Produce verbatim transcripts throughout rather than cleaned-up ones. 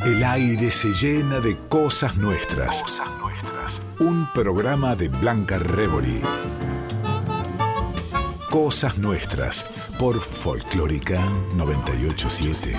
El aire se llena de cosas nuestras. Cosas nuestras. Un programa de Blanca Rebori. Cosas nuestras por Folclórica noventa y ocho punto siete.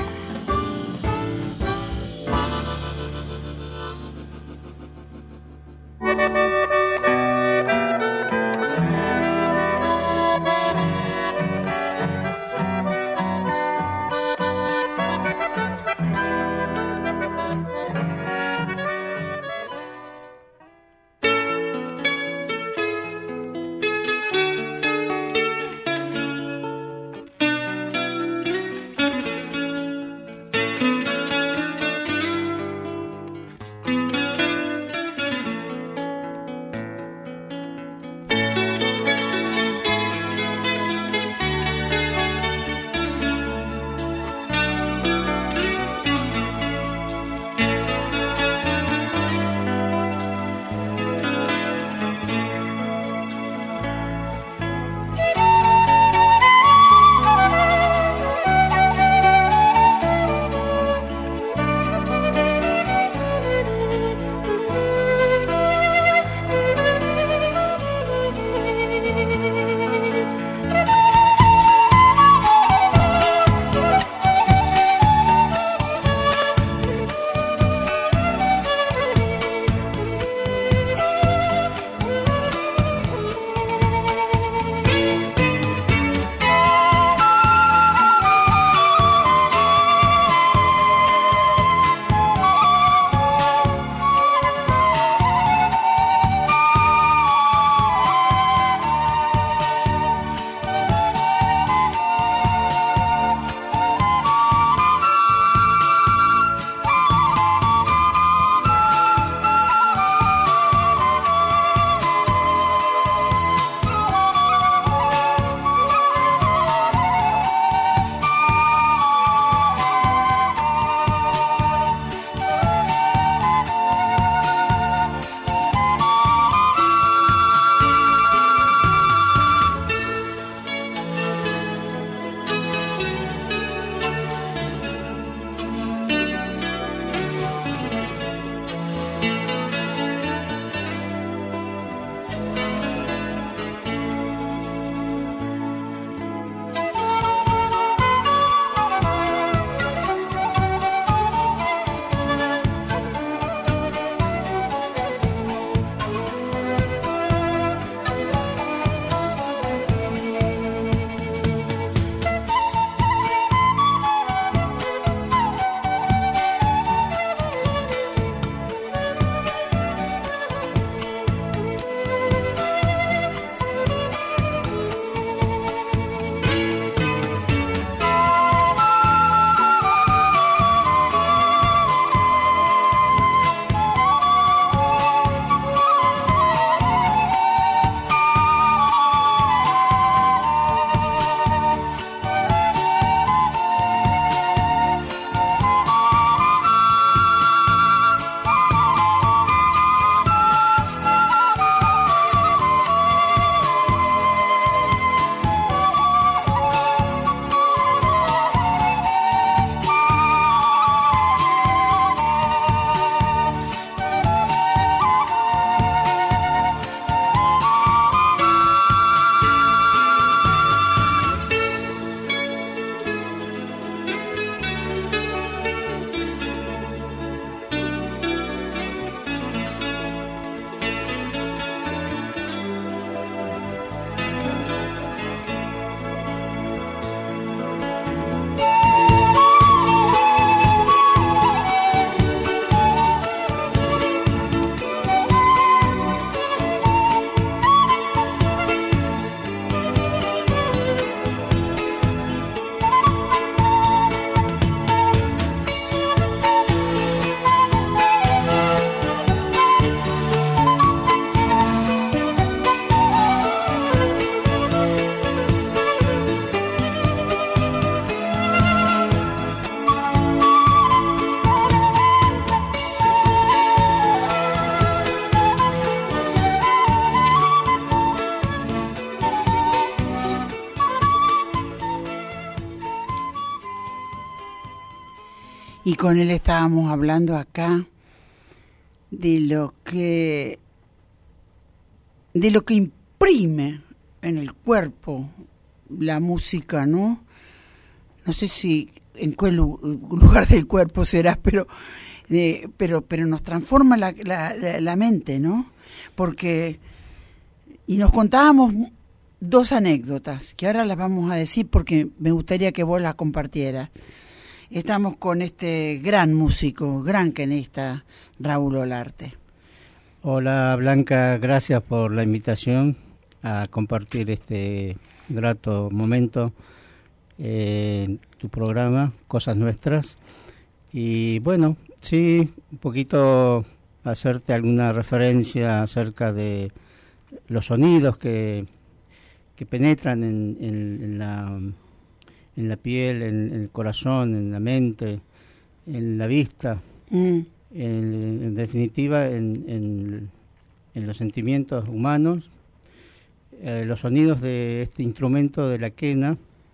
y con él estábamos hablando acá de lo que de lo que imprime en el cuerpo la música, ¿no? No sé si en qué lugar del cuerpo será, pero eh, pero pero nos transforma la, la, la, la mente, ¿no? Porque y nos contábamos dos anécdotas que ahora las vamos a decir porque me gustaría que vos las compartieras. Estamos con este gran músico, gran quenista, Raúl Olarte. Hola Blanca, gracias por la invitación a compartir este grato momento eh, en tu programa, Cosas Nuestras. Y bueno, sí, un poquito hacerte alguna referencia acerca de los sonidos que, que penetran en, en, en la... en la piel, en, en el corazón, en la mente, en la vista, mm. en, en definitiva en, en, en los sentimientos humanos, eh, los sonidos de este instrumento de la quena,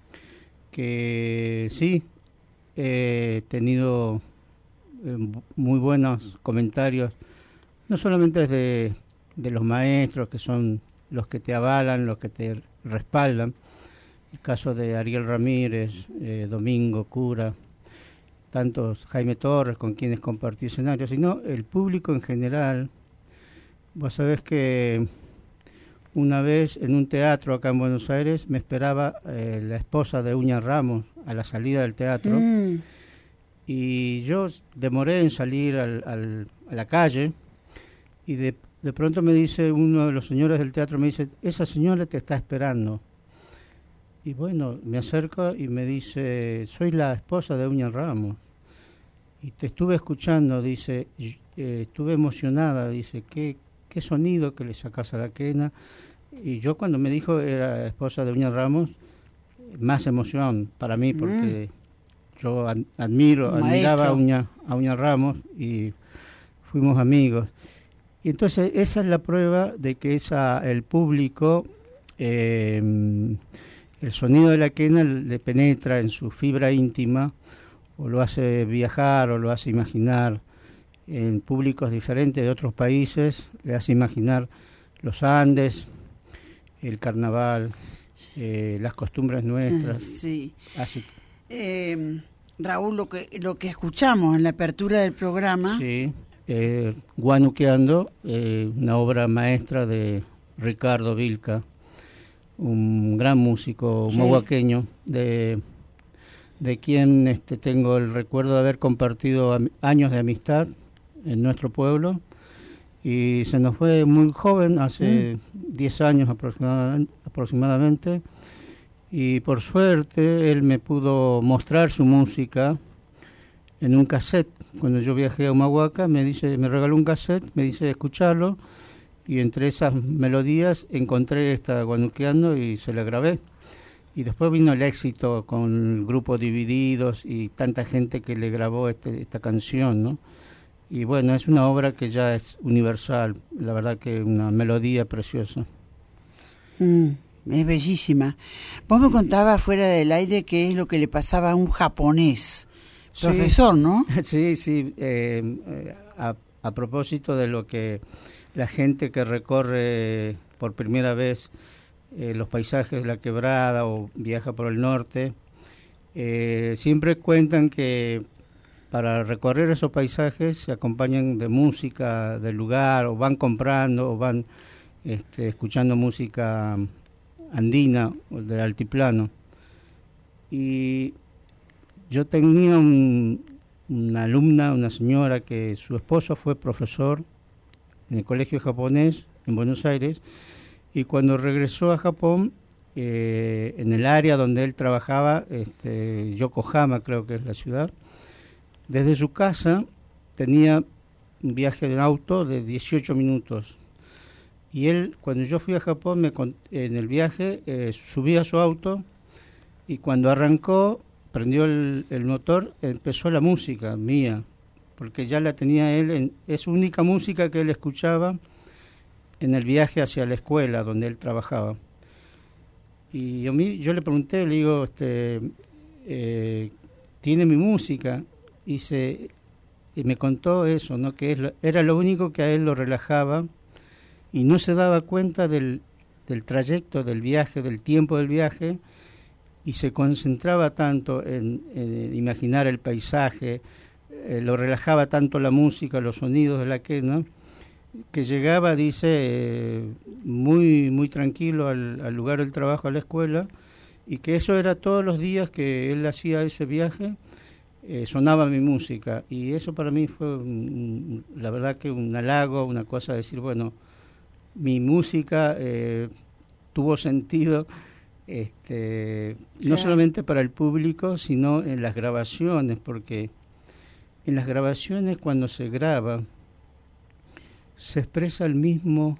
que sí, he tenido eh, muy buenos comentarios, no solamente de, de los maestros, que son los que te avalan, los que te respaldan, el caso de Ariel Ramírez, eh, Domingo Cura, tantos Jaime Torres con quienes compartí escenarios, sino el público en general. Vos sabés que una vez en un teatro acá en Buenos Aires me esperaba eh, la esposa de Uña Ramos a la salida del teatro mm. y yo demoré en salir al, al, a la calle y de, de pronto me dice uno de los señores del teatro, me dice, esa señora te está esperando. Y bueno, me acerco y me dice, soy la esposa de Uña Ramos. Y te estuve escuchando, dice, eh, estuve emocionada, dice, ¿qué, qué sonido que le sacás a la quena. Y yo cuando me dijo era esposa de Uña Ramos, más emoción para mí, porque mm. yo ad, admiro, Maestro. admiraba a Uña, a Uña Ramos y fuimos amigos. Y entonces esa es la prueba de que esa el público... Eh, el sonido de la quena le penetra en su fibra íntima o lo hace viajar o lo hace imaginar en públicos diferentes de otros países, le hace imaginar los Andes, el carnaval, eh, las costumbres nuestras. Sí. Así. Eh, Raúl, lo que, lo que escuchamos en la apertura del programa... Sí, eh, Guanuqueando, eh, una obra maestra de Ricardo Vilca, un gran músico sí. mohuaqueño, de, de quien este, tengo el recuerdo de haber compartido am- años de amistad en nuestro pueblo, y se nos fue muy joven, hace diez mm. años aproximadamente, aproximadamente, y por suerte él me pudo mostrar su música en un cassette. Cuando yo viajé a Humahuaca, me dice, me regaló un cassette, me dice escucharlo, y entre esas melodías encontré esta Guanuqueando y se la grabé. Y después vino el éxito con el grupo Divididos y tanta gente que le grabó este, esta canción, ¿no? Y bueno, es una obra que ya es universal, la verdad que una melodía preciosa. Mm, es bellísima. Vos me contabas fuera del aire qué es lo que le pasaba a un japonés, sí, profesor, ¿no? Sí, sí, eh, a, a propósito de lo que... la gente que recorre por primera vez eh, los paisajes de la Quebrada o viaja por el norte, eh, siempre cuentan que para recorrer esos paisajes se acompañan de música del lugar, o van comprando, o van este, escuchando música andina o del altiplano. Y yo tenía un, una alumna, una señora que su esposo fue profesor en el colegio japonés en Buenos Aires, y cuando regresó a Japón, eh, en el área donde él trabajaba, este, Yokohama creo que es la ciudad, desde su casa tenía un viaje de auto de dieciocho minutos, y él, cuando yo fui a Japón, me, en el viaje eh, subí a su auto, y cuando arrancó, prendió el, el motor, empezó la música mía, porque ya la tenía él, en, es única música que él escuchaba en el viaje hacia la escuela donde él trabajaba. Y yo, yo le pregunté, le digo, este, eh, ¿tiene mi música? y, se, y me contó eso, ¿no? Que es lo, era lo único que a él lo relajaba y no se daba cuenta del, del trayecto, del viaje, del tiempo del viaje, y se concentraba tanto en, en imaginar el paisaje, eh, lo relajaba tanto la música, los sonidos de la quena, que llegaba, dice, eh, muy muy tranquilo al, al lugar del trabajo, a la escuela, y que eso era todos los días que él hacía ese viaje, eh, sonaba mi música, y eso para mí fue un, la verdad que un halago, una cosa de decir, bueno, mi música eh, tuvo sentido, este, sí. no solamente para el público, sino en las grabaciones, porque en las grabaciones cuando se graba se expresa el mismo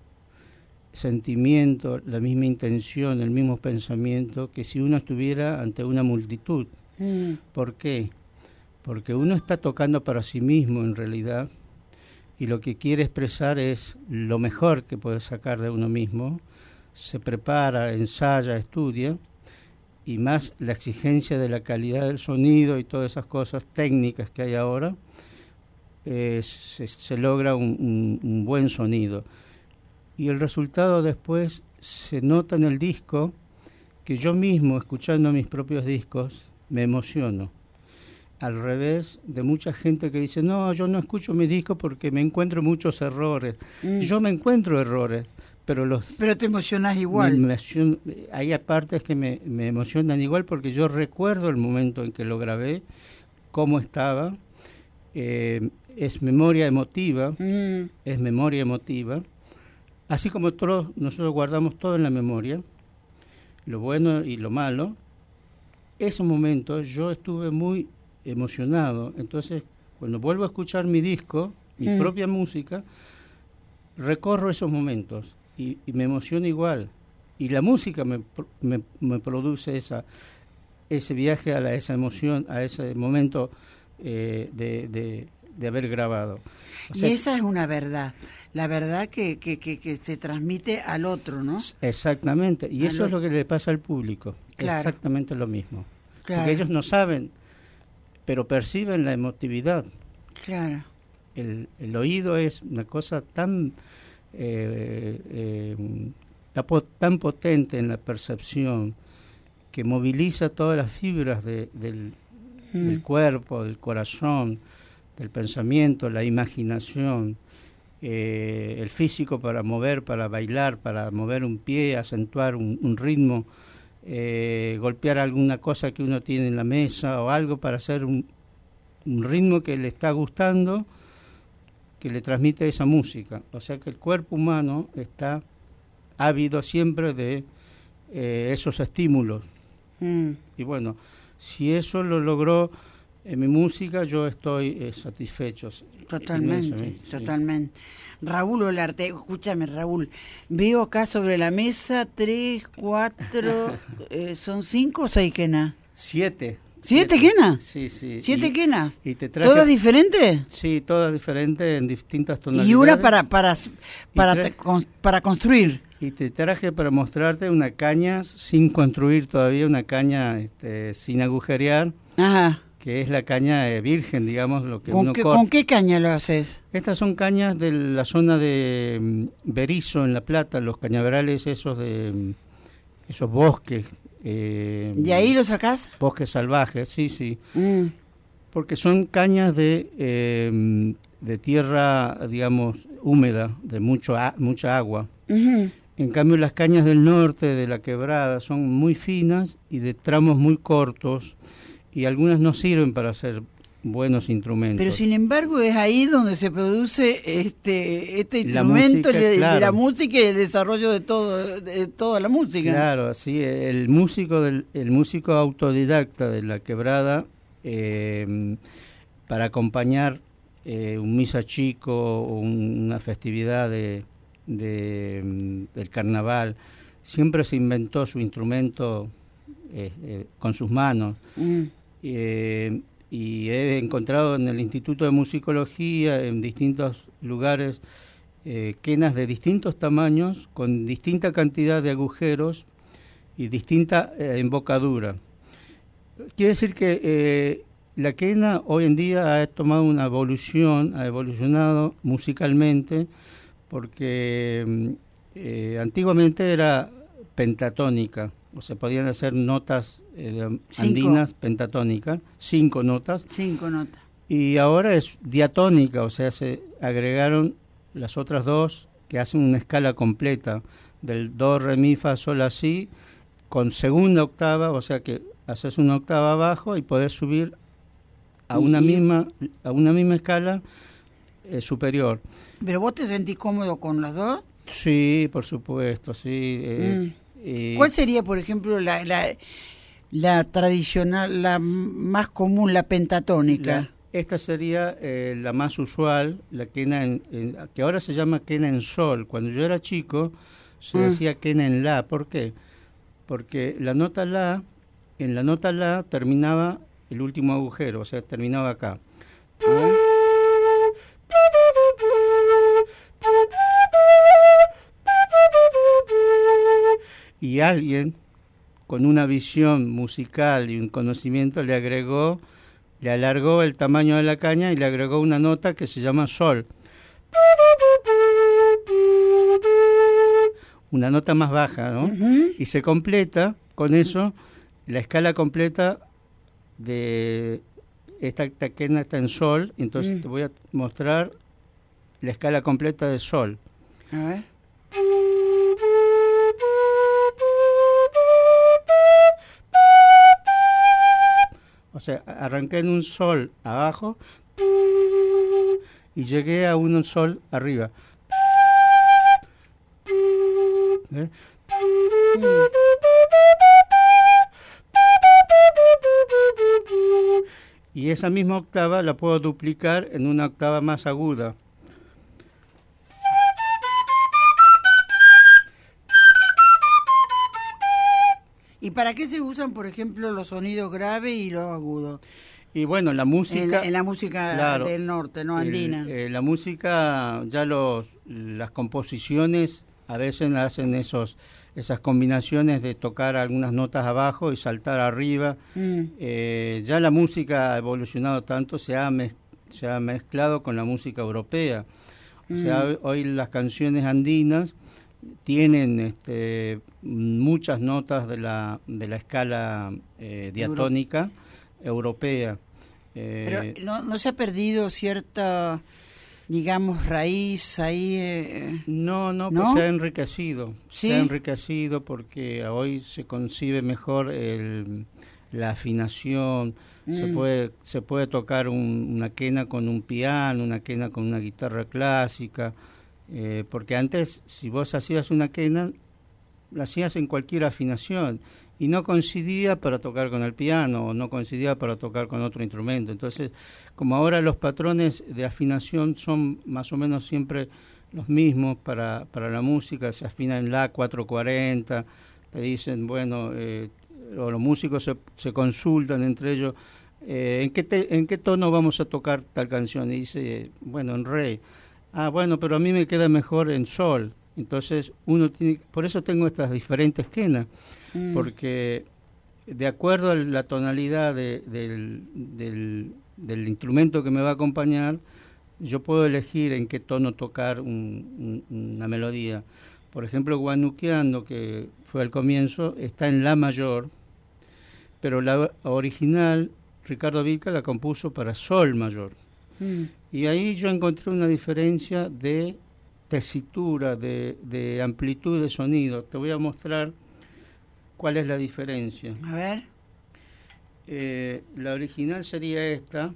sentimiento, la misma intención, el mismo pensamiento que si uno estuviera ante una multitud. Mm. ¿Por qué? Porque uno está tocando para sí mismo en realidad y lo que quiere expresar es lo mejor que puede sacar de uno mismo, se prepara, ensaya, estudia, y más la exigencia de la calidad del sonido y todas esas cosas técnicas que hay ahora, Eh, se, se logra un, un, un buen sonido y el resultado después se nota en el disco, que yo mismo escuchando mis propios discos me emociono, al revés de mucha gente que dice no, yo no escucho mis discos porque me encuentro muchos errores. mm. Yo me encuentro errores, pero los pero te emocionás igual. Me emociono, hay partes que me, me emocionan igual porque yo recuerdo el momento en que lo grabé, cómo estaba. eh, es memoria emotiva, mm. es memoria emotiva, así como todos nosotros guardamos todo en la memoria, lo bueno y lo malo. Esos momentos yo estuve muy emocionado, entonces cuando vuelvo a escuchar mi disco, mi mm. propia música, recorro esos momentos y, y me emociono igual, y la música me, me, me produce esa, ese viaje a la, esa emoción, a ese momento eh, de... de de haber grabado. O sea, y esa es una verdad, la verdad que, que, que, que se transmite al otro, ¿no? Exactamente, y al eso otro. Es lo que le pasa al público, claro. Exactamente lo mismo. Claro. Porque ellos no saben, pero perciben la emotividad. Claro. El, el oído es una cosa tan, eh, eh, tan potente en la percepción que moviliza todas las fibras de, del, mm. del cuerpo, del corazón, del pensamiento, la imaginación, eh, el físico para mover, para bailar, para mover un pie, acentuar un, un ritmo, eh, golpear alguna cosa que uno tiene en la mesa o algo para hacer un, un ritmo que le está gustando, que le transmite esa música. O sea que el cuerpo humano está ávido siempre de eh, esos estímulos. Mm. Y bueno, si eso lo logró en mi música, yo estoy eh, satisfecho. Totalmente, sí. totalmente. Raúl Olarte, escúchame Raúl, veo acá sobre la mesa tres, cuatro, eh, ¿son cinco o seis quenas? Siete. ¿Siete quenas? Sí, sí. ¿Siete y, quenas? Y te traje, ¿Todas diferentes? Sí, todas diferentes en distintas tonalidades. Y una para para para, tra- con, para construir. Y te traje para mostrarte una caña sin construir todavía, una caña este, sin agujerear. Ajá. Que es la caña eh, virgen, digamos, lo que ¿Con uno qué, corta. ¿Con qué caña lo haces? Estas son cañas de la zona de um, Berizo, en La Plata, los cañaverales esos de um, esos bosques. Eh, ¿De ahí lo sacás? Bosques salvajes, sí, sí. Mm. Porque son cañas de eh, de tierra, digamos, húmeda, de mucho a, mucha agua. Uh-huh. En cambio, las cañas del norte, de la quebrada, son muy finas y de tramos muy cortos, y algunas no sirven para hacer buenos instrumentos. Pero sin embargo es ahí donde se produce este este instrumento música, de, claro. de la música y el desarrollo de todo de toda la música. Claro, sí, el músico del el músico autodidacta de la quebrada eh, para acompañar eh, un misa chico o un, una festividad de, de del carnaval, siempre se inventó su instrumento eh, eh, con sus manos. Mm. Eh, y he encontrado en el Instituto de Musicología, en distintos lugares, eh, quenas de distintos tamaños, con distinta cantidad de agujeros y distinta eh, embocadura. Quiere decir que eh, la quena hoy en día ha tomado una evolución, ha evolucionado musicalmente, porque eh, antiguamente era pentatónica, o sea, podían hacer notas eh, andinas pentatónicas, cinco notas. Cinco notas. Y ahora es diatónica, o sea, se agregaron las otras dos que hacen una escala completa del do, re, mi, fa, sol, la, si, con segunda octava, o sea que haces una octava abajo y podés subir a una y, misma a una misma escala eh, superior. ¿Pero vos te sentís cómodo con las dos? Sí, por supuesto, sí. Eh, mm. eh, ¿Cuál sería, por ejemplo, la, la, la tradicional, la más común, la pentatónica? La, esta sería eh, la más usual, la quena en, en, que ahora se llama quena en sol. Cuando yo era chico se mm. decía quena en la. ¿Por qué? Porque la nota la, en la nota la terminaba el último agujero, o sea, terminaba acá. ¿Eh? Y alguien con una visión musical y un conocimiento le agregó, le alargó el tamaño de la caña y le agregó una nota que se llama sol. Una nota más baja, ¿no? Uh-huh. Y se completa con eso la escala completa de esta quena está en sol, entonces uh-huh. te voy a mostrar la escala completa de sol. A ver. O sea, arranqué en un sol abajo y llegué a un sol arriba. ¿Eh? Y esa misma octava la puedo duplicar en una octava más aguda. ¿Y para qué se usan, por ejemplo, los sonidos graves y los agudos? Y bueno, la música... En la, en la música claro, del norte, ¿no? Andina. El, eh, la música, ya los las composiciones a veces hacen esos esas combinaciones de tocar algunas notas abajo y saltar arriba. Mm. Eh, ya la música ha evolucionado tanto, se ha, mez, se ha mezclado con la música europea. O mm. sea, hoy, hoy las canciones andinas tienen este, muchas notas de la de la escala eh, diatónica Euro- europea. Eh, Pero no, no se ha perdido cierta, digamos, raíz ahí. Eh, no, no, no, pues se ha enriquecido. ¿Sí? Se ha enriquecido porque hoy se concibe mejor el, la afinación. Mm. Se puede se puede tocar un, una quena con un piano, una quena con una guitarra clásica. Eh, porque antes, si vos hacías una quena, la hacías en cualquier afinación y no coincidía para tocar con el piano o no coincidía para tocar con otro instrumento. Entonces, como ahora los patrones de afinación son más o menos siempre los mismos para, para la música, se afina en la cuatrocientos cuarenta, te dicen, bueno, eh, o los músicos se, se consultan entre ellos, eh, ¿en qué te, en qué tono vamos a tocar tal canción? Y dice, bueno, en re. Ah, bueno, pero a mí me queda mejor en sol. Entonces, uno tiene, por eso tengo estas diferentes quenas, mm. porque de acuerdo a la tonalidad de, del, del, del instrumento que me va a acompañar, yo puedo elegir en qué tono tocar un, un, una melodía. Por ejemplo, Guanuqueando, que fue al comienzo, está en la mayor, pero la original, Ricardo Vilca la compuso para sol mayor. Mm. Y ahí yo encontré una diferencia de tesitura, de, de amplitud de sonido. Te voy a mostrar cuál es la diferencia. A ver. Eh, la original sería esta.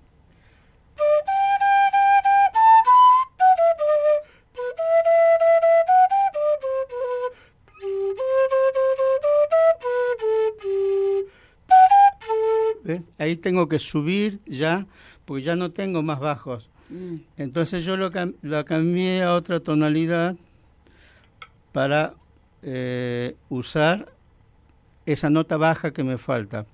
¿Ves? Ahí tengo que subir ya, porque ya no tengo más bajos. Mm. Entonces yo lo, cam- lo cambié a otra tonalidad para eh, usar esa nota baja que me falta.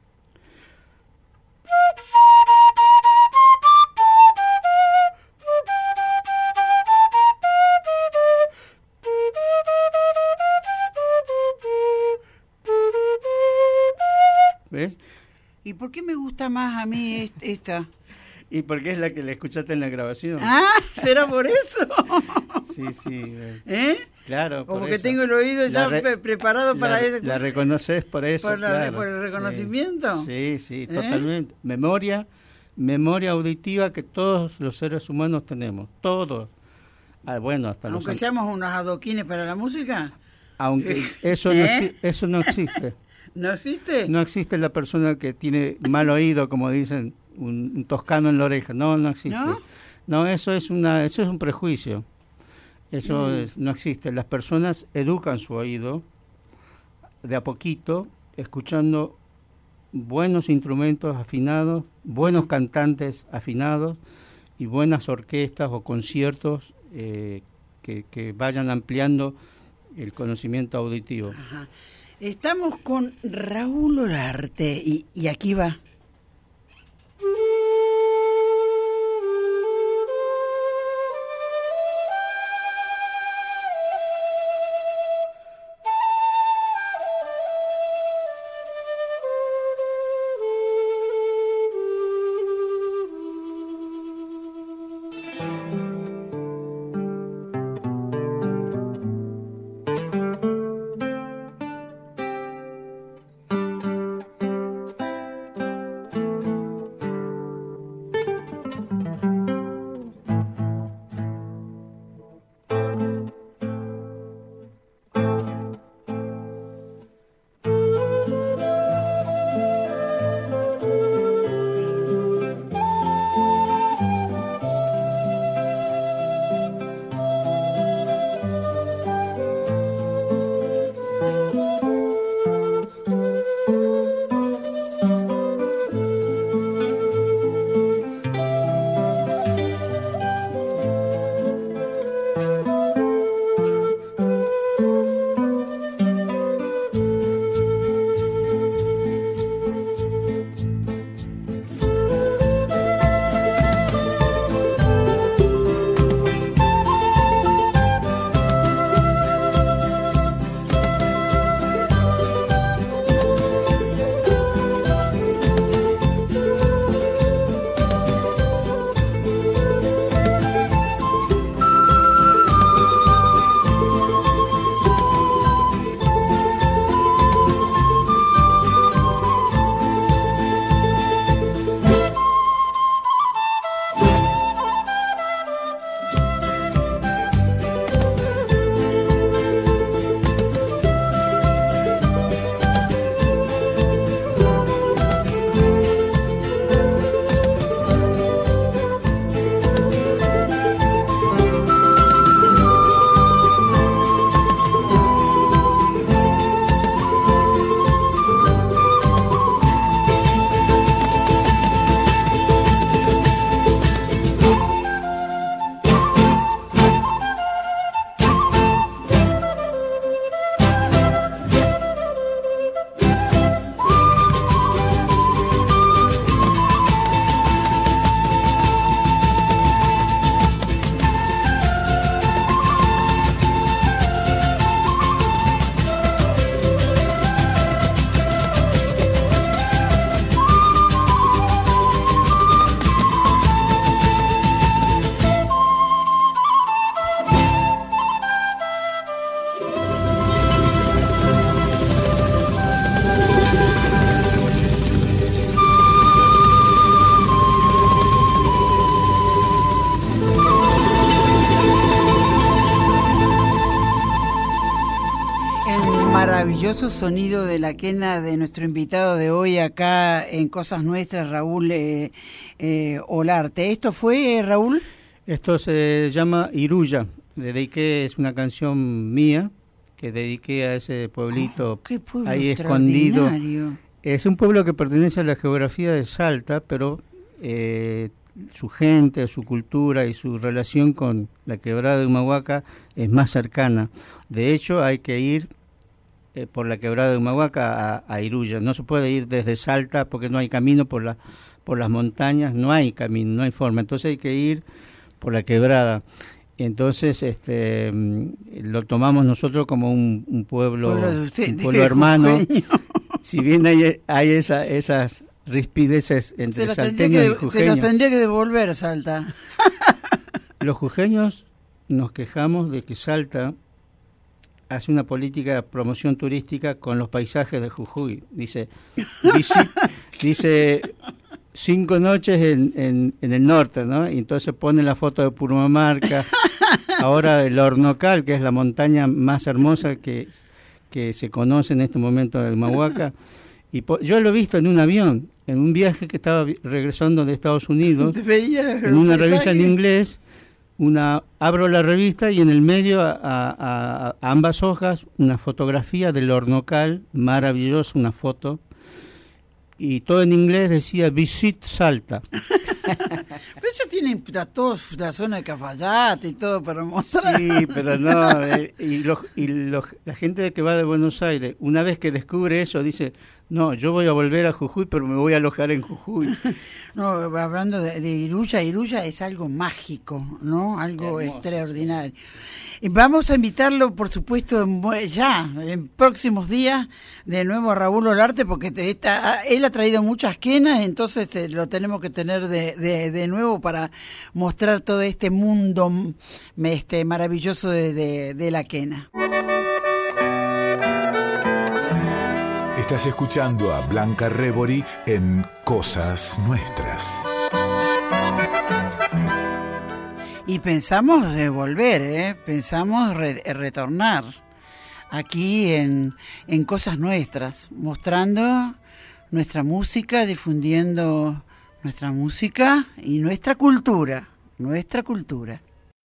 ¿Ves? ¿Y por qué me gusta más a mí est- esta? Y porque es la que le escuchaste en la grabación. Ah, ¿será por eso? Sí, sí. ¿Eh? Claro. Como por que eso. tengo el oído ya La re- pre- preparado para la, eso. La reconoces por eso. ¿Por, la- claro. por el reconocimiento? Sí, sí, ¿Eh? totalmente. Memoria, memoria auditiva que todos los seres humanos tenemos. Todos. Ah, bueno, hasta Aunque los... seamos unos adoquines para la música. Aunque eso, no, ¿Eh? exi- eso no existe. ¿No existe? No existe la persona que tiene mal oído, como dicen, un, un toscano en la oreja. No, no existe. ¿No? No, eso es una, eso es un prejuicio. Eso Mm. es- no existe. Las personas educan su oído de a poquito, escuchando buenos instrumentos afinados, buenos cantantes afinados y buenas orquestas o conciertos eh, que, que vayan ampliando el conocimiento auditivo. Ajá. Estamos con Raúl Olarte y, y aquí va. Maravilloso sonido de la quena de nuestro invitado de hoy acá en Cosas Nuestras, Raúl eh, eh, Olarte. ¿Esto fue, eh, Raúl? Esto se llama Iruya. Le dediqué, es una canción mía que dediqué a ese pueblito, oh, qué pueblo ahí escondido. extraordinario. Es un pueblo que pertenece a la geografía de Salta, pero eh, su gente, su cultura y su relación con la quebrada de Humahuaca es más cercana. De hecho, hay que ir eh, por la quebrada de Humahuaca a, a Iruya. No se puede ir desde Salta porque no hay camino por la por las montañas, no hay camino, no hay forma. Entonces hay que ir por la quebrada. Entonces este lo tomamos nosotros como un, un pueblo, pueblo, usted, un pueblo hermano. Eugenio. Si bien hay, hay esa, esas rispideces entre salteños y jujeños. Se los tendría que devolver Salta. Los jujeños nos quejamos de que Salta hace una política de promoción turística con los paisajes de Jujuy. Dice, visit, dice cinco noches en, en, en el norte, ¿no? Y entonces pone la foto de Purmamarca. Ahora el Hornocal, que es la montaña más hermosa que, que se conoce en este momento del Mahuaca. Y po- yo lo he visto en un avión, en un viaje que estaba vi- regresando de Estados Unidos, en una revista en inglés. Una, abro la revista y en el medio, a, a, a ambas hojas, una fotografía del Hornocal, maravillosa, una foto, y todo en inglés decía Visit Salta. Pero ellos tienen la, todos la zona de Cafayate y todo para mostrar. Sí, pero no, eh, y, los, y los, la gente que va de Buenos Aires, una vez que descubre eso, dice, no, yo voy a volver a Jujuy, pero me voy a alojar en Jujuy. No, hablando de, de Iruya, Iruya es algo mágico, ¿no? Algo hermoso, extraordinario. Y vamos a invitarlo, por supuesto, ya, en próximos días, de nuevo a Raúl Olarte, porque te, está, él ha traído muchas quenas, entonces te, lo tenemos que tener de, de, de nuevo para mostrar todo este mundo este, maravilloso de, de, de la quena. Estás escuchando a Blanca Rebori en Cosas Nuestras. Y pensamos de volver, ¿eh? Pensamos re- retornar aquí en, en Cosas Nuestras, mostrando nuestra música, difundiendo nuestra música y nuestra cultura, nuestra cultura.